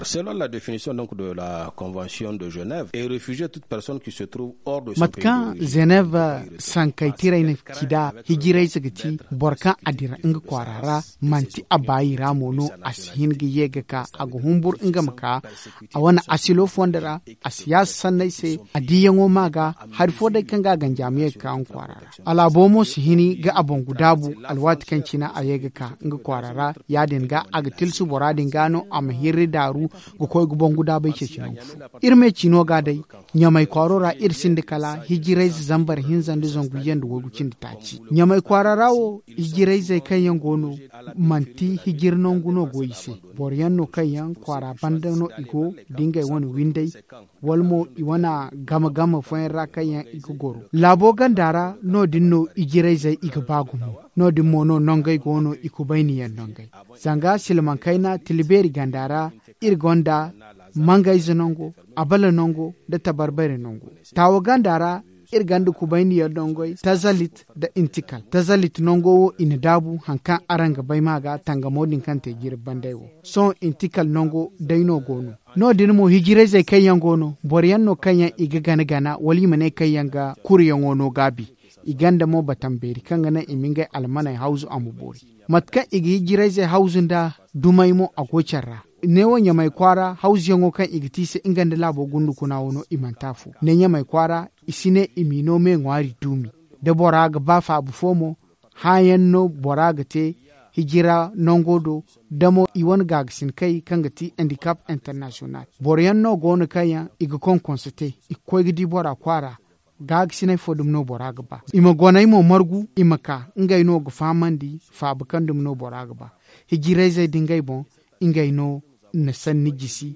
Selon la définition donc de la Convention de Genève, est réfugié toute personne qui se trouve hors de son pays matkan Genève sankaitirai na kida hijirai zagati borkan adira inga kwarara manti abayi ramono asihin ga yega ka aga humbur inga maka a wana asilo fondara asiya sannai se adiyango maga har fodai kan ga ganjamiye ka an kwarara alabomo sihini ga abon gudabu alwati kan cina a yega ka inga kwarara yadin ga aga tilsu boradin gano a mahiri daru ga koy gubon gudabai ce cinon irme cino ga dai nyamai kwarora ir sindikala hijirai zambar hinzan da zonguyen da wogucin da taci nyamai kwararawo hijirai zai kan yan gono manti hijirnon guno goyise boryan no kan yan kwara bandano igo dingai wani windai walmo iwana gama foyen rakan yan igo goro labo gandara no dinno hijirai zai iga bagumo no dimmo no nongai gono ikubaini yan nongai zanga silman kaina tilberi gandara irgonda mangai zinongo abala nongo da tabarbare nongo tawo gandara irgandu kubaini ya dongoi tazalit da intikal tazalit nongo ina dabu hankan aranga baimaga tanga modin kante gir bandaiwo son intikal nongo daino gono no dinmo hijire zai kayan gono boryan no kayan iga gana wali mane kayan ga kuriyan wono gabi iganda mo batamberi kanga na imingai almanai hauzu amubori matka iga hijire zai hauzun da dumaimo agocarra ne wanya mai kwara hauzi yango kan igitise inganda labo gundu kuna wono imantafu ne mai kwara isine imino me ngwari dumi da boraga bafa abu fomo hayan no boraga te hijira nongodo damo iwan gagsin kai kangati handicap international boryan no gono kaya iga kon konsete ikoy gidi bora kwara gagsine fodum no boraga ba ima gona imo margu imaka ngai no gufamandi fa bakandum no boraga ba hijira zai dingai bon ingai no avec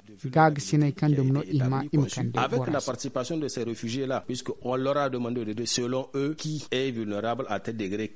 la participation de ces réfugiés là, puisqu'on leur a demandé de dire selon eux qui est vulnérable à tel degré.